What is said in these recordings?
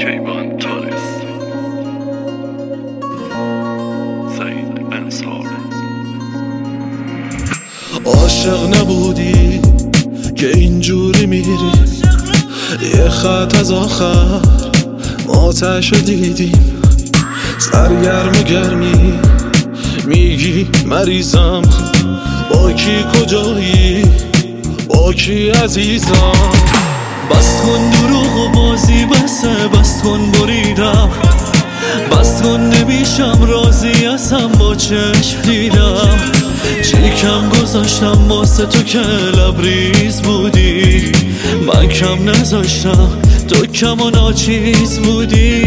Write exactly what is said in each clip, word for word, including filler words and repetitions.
کیوان تارس سعید انصار. عاشق نبودی که اینجوری میری، یه خط از آخر آتش دیدیم، سرگرم گرمی میگی مریضم، با کی کجایی با کی عزیزم. بس کن دروغ و بازی بسه، بس کن بریدم، بس کن نمیشم راضی ازم با چشم دیدم. چی کم گذاشتم واسه تو که لبریز بودی، من کم نذاشتم تو کم و ناچیز بودی.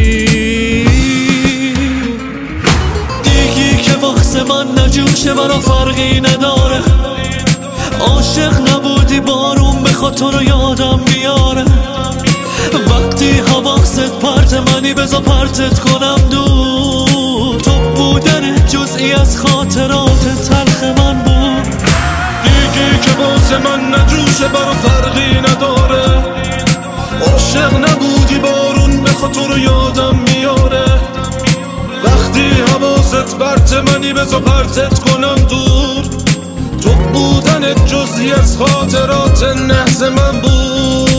دیگی که واسه من نجوشه برا فرقی نداره، عاشق نبودی بارون بخواد تو رو یادم بیاره. وقتی حواست پرت منی بذار پرتت کنم دور، تو بودن جزئی از خاطرات تلخ من بود. دیگی که واسه من نجوشه برا فرقی نداره، عاشق نبودی بارون بخواد تو رو یادم میاره. وقتی حواست پرت منی بذار پرتت کنم دور، تو بودنت جزئی از خاطرات نحس من بود.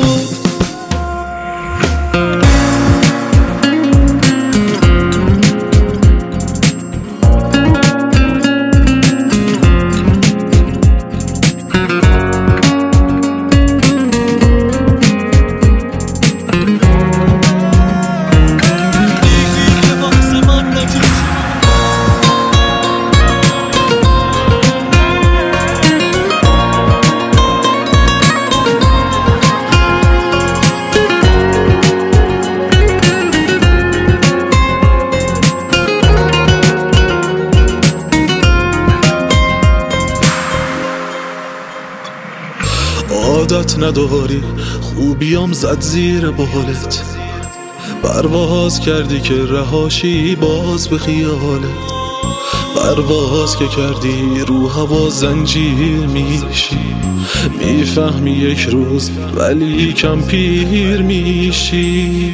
عادت نداری خوبیام زد زیر بالت، پرواز کردی که رهاشی باز به خیالت. پرواز که کردی رو هوا زنجیر میشی، میفهمی یک روز ولی کم پیر میشی.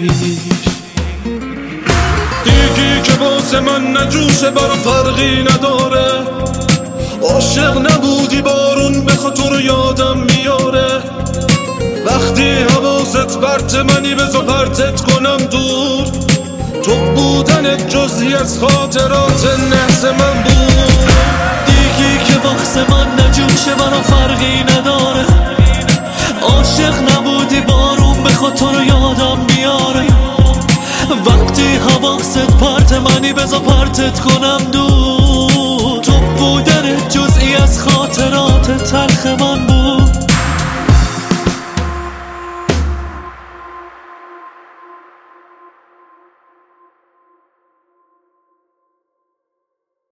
دیگی که واسه من نجوشه برا فرقی نداره، عاشق نبودی بارون بخواد تو رو یادم میاره. وقتی حواست پرت منی بذار پرتت کنم دور، تو بودنت جزئی از خاطرات نحس من بود. دیگی که واسه من نجوشه برا فرقی نداره، عاشق نبودی بارون بخواد تو رو یادم بیاره. وقتی حواست پرت منی بذار پرتت کنم دور، تو بودنت جزئی از خاطرات تلخ من